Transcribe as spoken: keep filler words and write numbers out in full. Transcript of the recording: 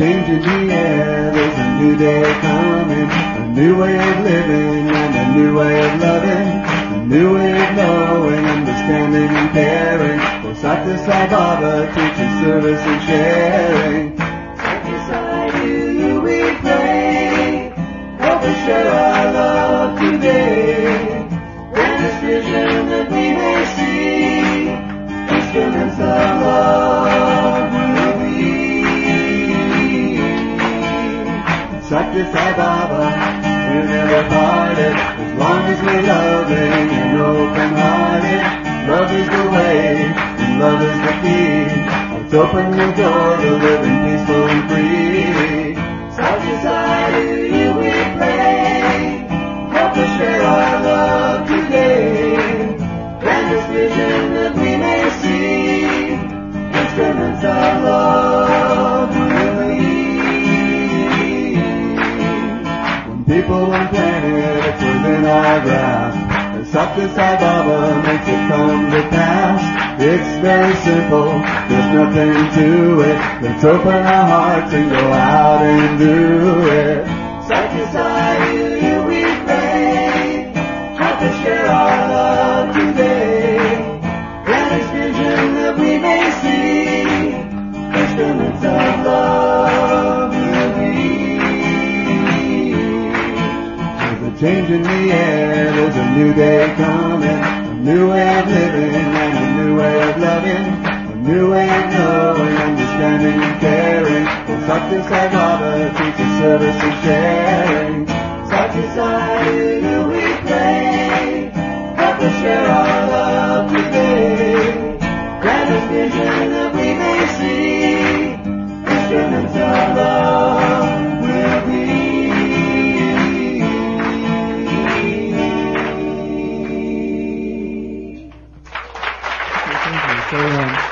change in the air, there's a new day coming, a new way of living and a new way of loving, a new way of knowing, understanding and caring. For Satya Sai Baba teaches service and sharing. Satya Sai, to you we pray, help us share our love today. Grant us vision that we may see, instruments of love will be. Satya Sai Baba, we're never parted, as long as we're loving and open-hearted. Love is the way, and love is the key. Let's open the door to living peaceful and free. Satya Sai, to you we pray, help us share our love today. Grant us vision that we may see, instruments of love will be. When people on planet, it's within our grasp. Satya Sai Baba makes it come to pass. It's very simple, there's nothing to it. Let's open our hearts and go out and do it. Satya Sai, to you we pray, help us share our love today. Grant us vision that we may see, instruments of love will be. There's a change in the air, there's a new day coming, a new way of living and a new way of loving, a new way of knowing, understanding and caring. For Satya Sai Baba teaches service and sharing. Satya Sai, to you we pray, help us share our love today. Grant us vision that we may see, instruments of love will be. So, um,